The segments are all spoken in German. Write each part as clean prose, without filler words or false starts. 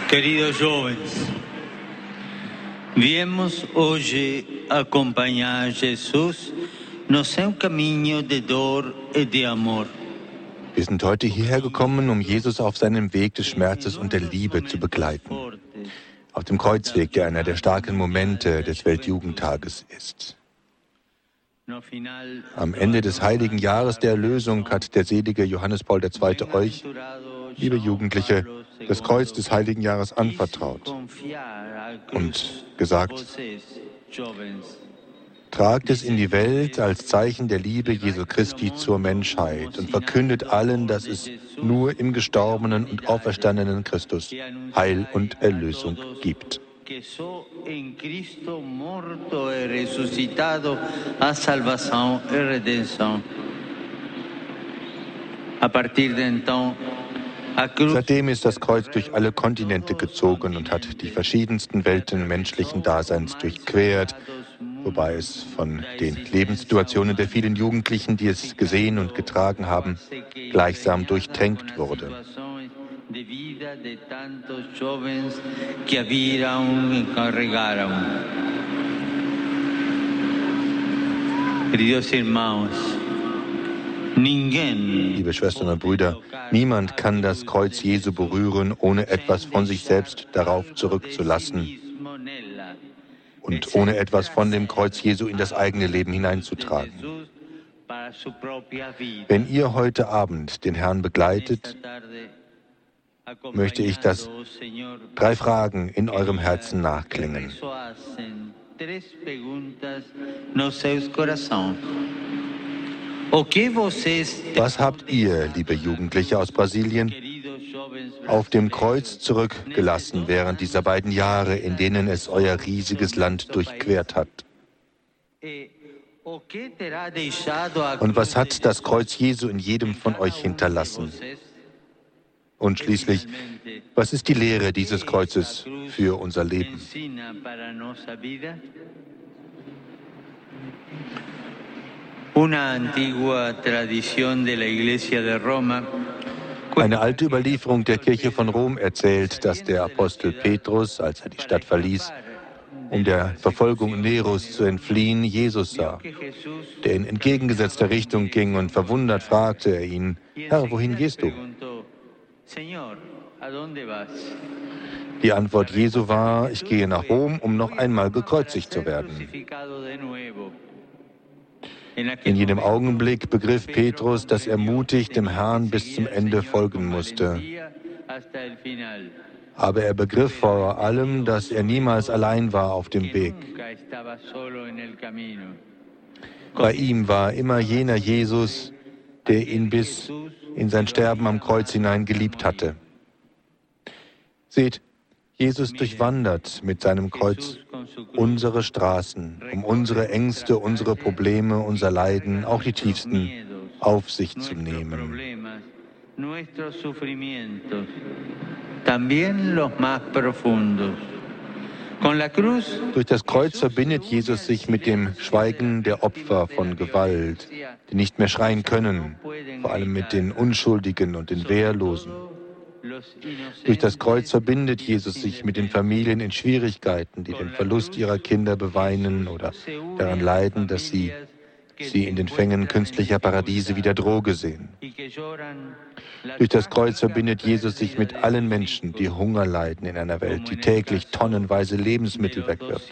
Queridos jovens, viemos hoje acompanhar Jesus no seu caminho de dor e de amor. Wir sind heute hierher gekommen, um Jesus auf seinem Weg des Schmerzes und der Liebe zu begleiten. Auf dem Kreuzweg, der einer der starken Momente des Weltjugendtages ist. Am Ende des heiligen Jahres der Erlösung hat der selige Johannes Paul II. Euch, liebe Jugendliche, das Kreuz des heiligen Jahres anvertraut und gesagt: Tragt es in die Welt als Zeichen der Liebe Jesu Christi zur Menschheit und verkündet allen, dass es nur im gestorbenen und auferstandenen Christus Heil und Erlösung gibt. Seitdem ist das Kreuz durch alle Kontinente gezogen und hat die verschiedensten Welten menschlichen Daseins durchquert, wobei es von den Lebenssituationen der vielen Jugendlichen, die es gesehen und getragen haben, gleichsam durchtränkt wurde. Liebe Schwestern und Brüder, niemand kann das Kreuz Jesu berühren, ohne etwas von sich selbst darauf zurückzulassen und ohne etwas von dem Kreuz Jesu in das eigene Leben hineinzutragen. Wenn ihr heute Abend den Herrn begleitet, möchte ich, dass 3 Fragen in eurem Herzen nachklingen. Was habt ihr, liebe Jugendliche aus Brasilien, auf dem Kreuz zurückgelassen während dieser beiden Jahre, in denen es euer riesiges Land durchquert hat? Und was hat das Kreuz Jesu in jedem von euch hinterlassen? Und schließlich, was ist die Lehre dieses Kreuzes für unser Leben? Eine alte Überlieferung der Kirche von Rom erzählt, dass der Apostel Petrus, als er die Stadt verließ, um der Verfolgung Neros zu entfliehen, Jesus sah, der in entgegengesetzter Richtung ging, und verwundert fragte er ihn: Herr, wohin gehst du? Die Antwort Jesu war: Ich gehe nach Rom, um noch einmal gekreuzigt zu werden. In jenem Augenblick begriff Petrus, dass er mutig dem Herrn bis zum Ende folgen musste. Aber er begriff vor allem, dass er niemals allein war auf dem Weg. Bei ihm war immer jener Jesus, der ihn bis in sein Sterben am Kreuz hinein geliebt hatte. Seht, Jesus durchwandert mit seinem Kreuz unsere Straßen, um unsere Ängste, unsere Probleme, unser Leiden, auch die tiefsten, auf sich zu nehmen. Durch das Kreuz verbindet Jesus sich mit dem Schweigen der Opfer von Gewalt, die nicht mehr schreien können, vor allem mit den Unschuldigen und den Wehrlosen. Durch das Kreuz verbindet Jesus sich mit den Familien in Schwierigkeiten, die den Verlust ihrer Kinder beweinen oder daran leiden, dass sie in den Fängen künstlicher Paradiese wie der Droge sehen. Durch das Kreuz verbindet Jesus sich mit allen Menschen, die Hunger leiden in einer Welt, die täglich tonnenweise Lebensmittel wegwirft.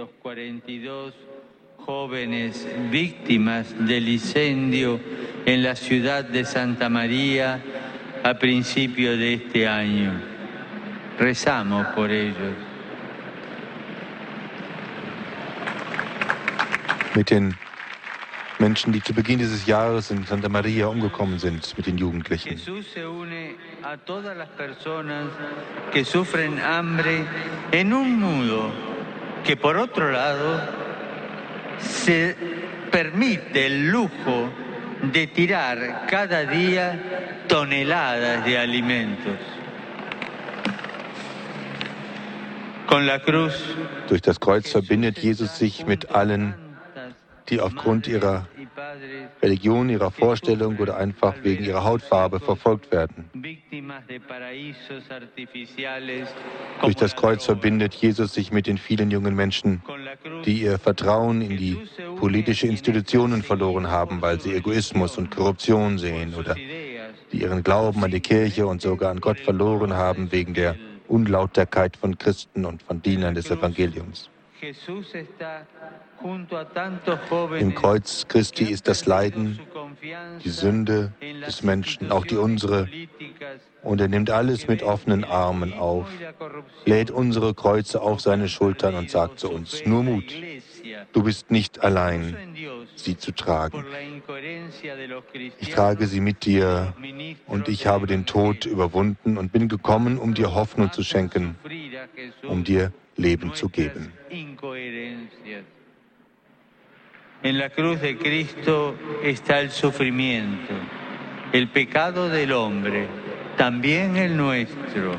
Jóvenes víctimas del incendio en la ciudad de Santa María a principio de este año. Rezamos por ellos. Mit den Menschen, die zu Beginn dieses Jahres in Santa Maria umgekommen sind, mit den Jugendlichen. Jesús se une a todas las personas que sufren hambre en un mundo que por otro lado se permite el lujo de tirar cada día toneladas de alimentos. Durch das Kreuz verbindet Jesus sich mit allen, die aufgrund ihrer Religion, ihrer Vorstellung oder einfach wegen ihrer Hautfarbe verfolgt werden. Durch das Kreuz verbindet Jesus sich mit den vielen jungen Menschen, die ihr Vertrauen in die politische Institutionen verloren haben, weil sie Egoismus und Korruption sehen, oder die ihren Glauben an die Kirche und sogar an Gott verloren haben wegen der Unlauterkeit von Christen und von Dienern des Evangeliums. Im Kreuz Christi ist das Leiden, die Sünde des Menschen, auch die unsere, und er nimmt alles mit offenen Armen auf, lädt unsere Kreuze auf seine Schultern und sagt zu uns: Nur Mut, du bist nicht allein, sie zu tragen. Ich trage sie mit dir und ich habe den Tod überwunden und bin gekommen, um dir Hoffnung zu schenken, um dir Leben zu geben. En la cruz de Cristo está el sufrimiento, el pecado del hombre, también el nuestro.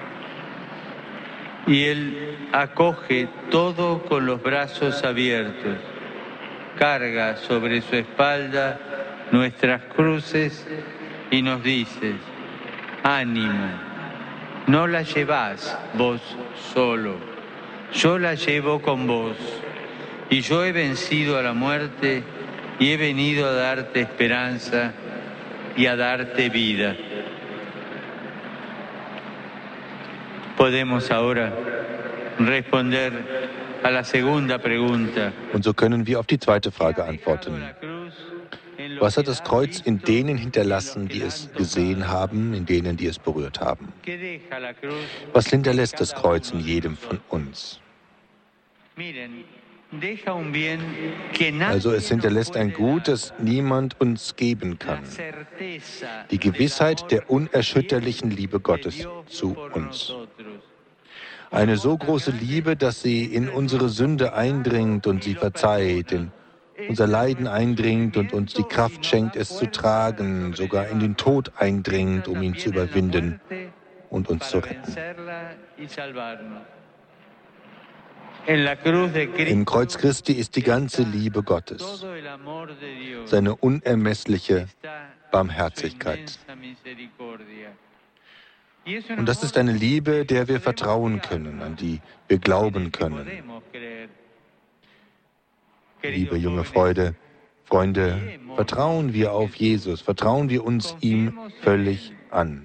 Y Él acoge todo con los brazos abiertos, carga sobre su espalda nuestras cruces y nos dice: ánimo, no la llevás vos solo, yo la llevo con vos. Y yo he vencido a la muerte y he venido a darte esperanza y a darte vida. Podemos ahora responder a la segunda pregunta. Und so können wir auf die zweite Frage antworten. Was hat das Kreuz in denen hinterlassen, die es gesehen haben, in denen, die es berührt haben? Was hinterlässt das Kreuz in jedem von uns? Also es hinterlässt ein Gut, das niemand uns geben kann. Die Gewissheit der unerschütterlichen Liebe Gottes zu uns. Eine so große Liebe, dass sie in unsere Sünde eindringt und sie verzeiht, in unser Leiden eindringt und uns die Kraft schenkt, es zu tragen, sogar in den Tod eindringt, um ihn zu überwinden und uns zu retten. Im Kreuz Christi ist die ganze Liebe Gottes, seine unermessliche Barmherzigkeit. Und das ist eine Liebe, der wir vertrauen können, an die wir glauben können. Liebe junge Freunde, vertrauen wir auf Jesus, vertrauen wir uns ihm völlig an.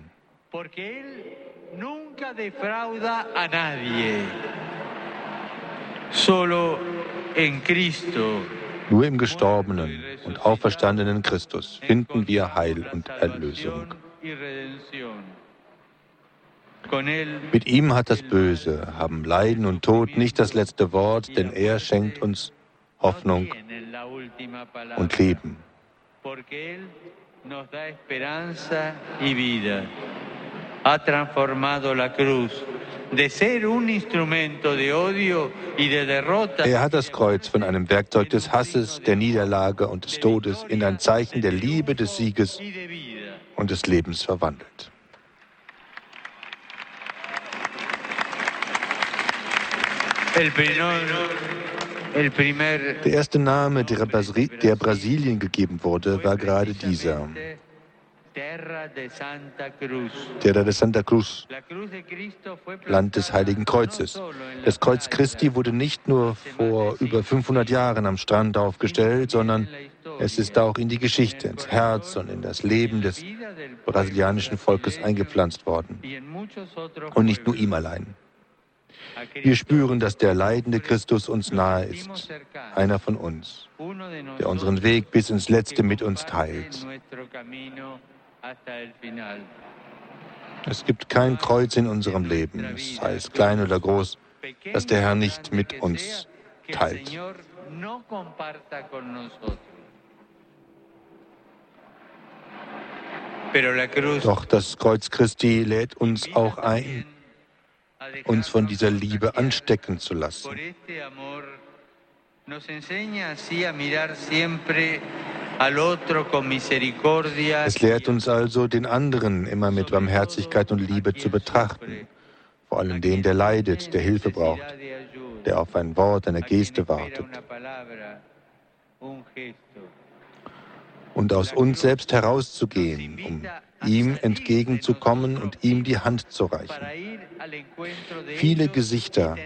Nur im gestorbenen und auferstandenen Christus finden wir Heil und Erlösung. Mit ihm hat das Böse, haben Leiden und Tod nicht das letzte Wort, denn er schenkt uns Hoffnung und Leben. Ha transformado la cruz de ser un instrumento de odio y de derrota. Er hat das Kreuz von einem Werkzeug des Hasses, der Niederlage und des Todes in ein Zeichen der Liebe, des Sieges und des Lebens verwandelt. Der erste Name, der Brasilien gegeben wurde, war gerade dieser: Terra de Santa Cruz, Land des Heiligen Kreuzes. Das Kreuz Christi wurde nicht nur vor über 500 Jahren am Strand aufgestellt, sondern es ist auch in die Geschichte, ins Herz und in das Leben des brasilianischen Volkes eingepflanzt worden. Und nicht nur ihm allein. Wir spüren, dass der leidende Christus uns nahe ist, einer von uns, der unseren Weg bis ins Letzte mit uns teilt. Es gibt kein Kreuz in unserem Leben, sei es klein oder groß, das der Herr nicht mit uns teilt. Doch das Kreuz Christi lädt uns auch ein, uns von dieser Liebe anstecken zu lassen. Es lehrt uns also, den anderen immer mit Barmherzigkeit und Liebe zu betrachten, vor allem den, der leidet, der Hilfe braucht, der auf ein Wort, eine Geste wartet. und aus uns selbst herauszugehen, um ihm entgegenzukommen und ihm die Hand zu reichen. Viele Gesichter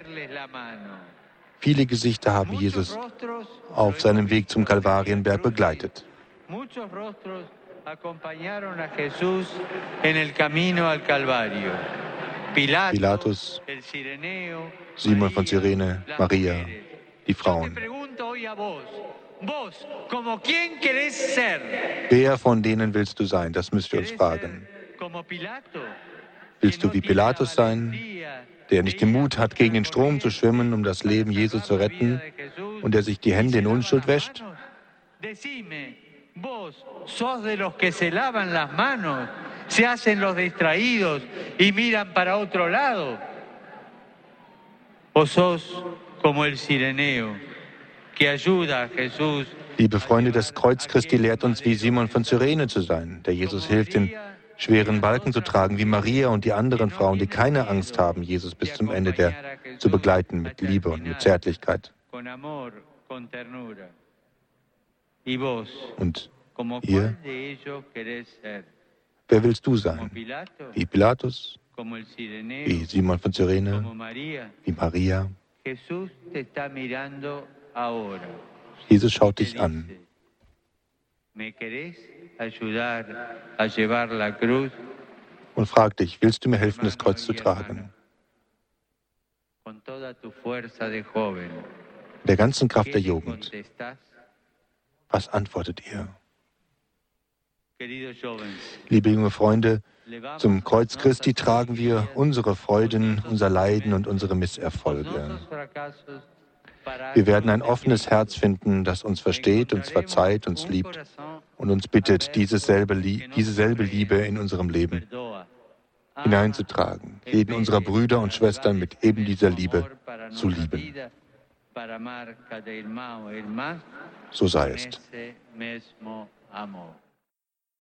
haben Jesus auf seinem Weg zum Kalvarienberg begleitet. Pilatus, Simon von Cyrene, Maria, die Frauen. Wer von denen willst du sein? Das müsst ihr uns fragen. Willst du wie Pilatus sein, der nicht den Mut hat, gegen den Strom zu schwimmen, um das Leben Jesu zu retten, und der sich die Hände in Unschuld wäscht? Vos sos de los que se lavan las manos, se hacen los distraídos y miran para otro lado. O sos como el Cireneo, que ayuda a Jesús. Liebe Freunde, das Kreuz Christi lehrt uns, wie Simon von Cyrene zu sein, der Jesus hilft, den schweren Balken zu tragen, wie Maria und die anderen Frauen, die keine Angst haben, Jesus bis zum Ende zu begleiten mit Liebe und mit Zärtlichkeit. Und ihr, wer willst du sein? Wie Pilatus? Wie Simon von Cyrene? Wie Maria? Jesus schaut dich an. Und fragt dich, willst du mir helfen, das Kreuz zu tragen? Mit der ganzen Kraft der Jugend. Was antwortet ihr? Liebe junge Freunde, zum Kreuz Christi tragen wir unsere Freuden, unser Leiden und unsere Misserfolge. Wir werden ein offenes Herz finden, das uns versteht, uns verzeiht, uns liebt und uns bittet, dieselbe Liebe in unserem Leben hineinzutragen, jeden unserer Brüder und Schwestern mit eben dieser Liebe zu lieben. So sei es.